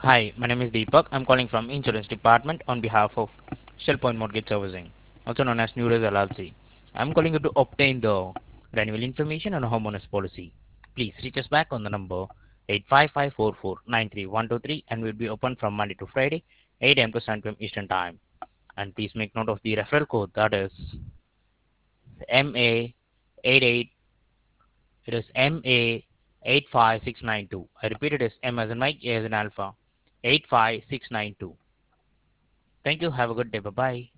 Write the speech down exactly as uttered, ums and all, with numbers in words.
Hi, my name is Deepak. I'm calling from Insurance Department on behalf of Shellpoint Mortgage Servicing, also known as Newrez L L C. I'm calling you to obtain the renewal information on a homeowner's policy. Please reach us back on the number eight five five four four nine three one two three and we'll be open from Monday to Friday, eight a m to seven p m Eastern Time. And please make note of the referral code, that is M A eighty-eight. It is M A eight five six nine two. I repeat, it is M as in Mike, A as in Alpha, eight five six nine two. Thank you. Have a good day. Bye bye.